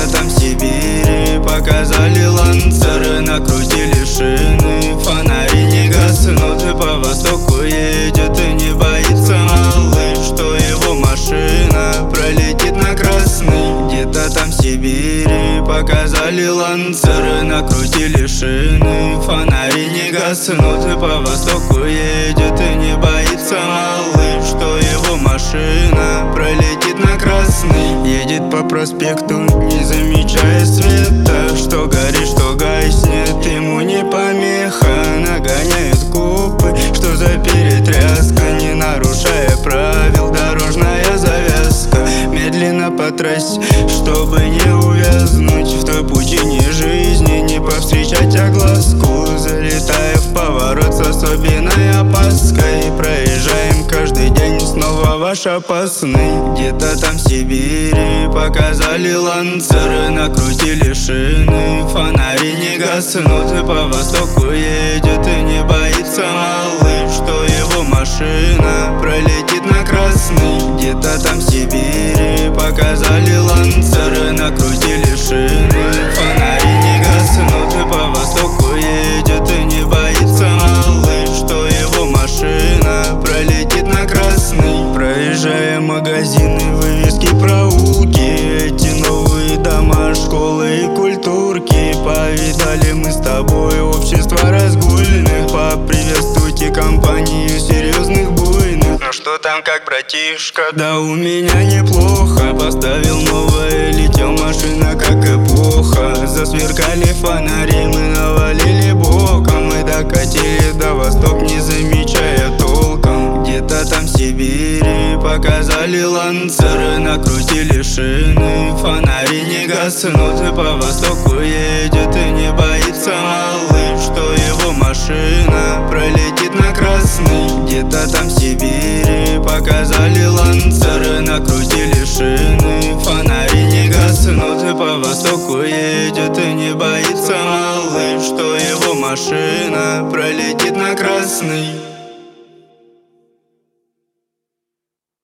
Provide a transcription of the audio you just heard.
Где-то там в Сибири показали ланцеры, накрутили шины, фонари не гаснут. И по востоку едет и не боится малыш, что его машина пролетит на красный. Где-то там в Сибири показали ланцеры, накрутили шины, фонари не гаснут. И по востоку едет и не боится малыш, что его машина пролетит на красный. Едет по проспекту, не замечая света, что горит, что гаснет, ему не помеха. Нагоняют копы, что за перетряска, не нарушая правил, дорожная завязка. Медленно по трассе, чтобы не увязнуть в той пучине жизни, не повстречать огласку. Залетая в поворот с особенной опаской, проезжаем каждый день, снова ваш опасный. Где-то там в Сибири показали ланцеры, накрутили шины, фонари не гаснут. И по востоку едет и не боится малыш, что его машина пролетит на красный. Где-то там в Сибири показали ланцеры, накрутили шины, фонари не гаснут. И по востоку едет и не боится малыш, что его машина пролетит на красный. Проезжая магазины, вывески, проулки, эти новые дома, школы и культурки, повидали мы с тобой общество разгульных. Поприветствуйте компанию серьезных буйных. Ну что там, как братишка? Да у меня неплохо. Поставил новое литье, машина как эпоха. Засверкали фонари, мы навалили боком. Мы докатили до восток, не замечая толком. Где-то там в Сибири показали ланцеры, накрутили шины, фонари не гаснут. И по востоку едет и не боится малыш, что его машина пролетит на красный. Где-то там в Сибири показали ланцеры, накрутили шины, фонари не гаснут. И по востоку едет и не боится малыш, что его машина пролетит на красный.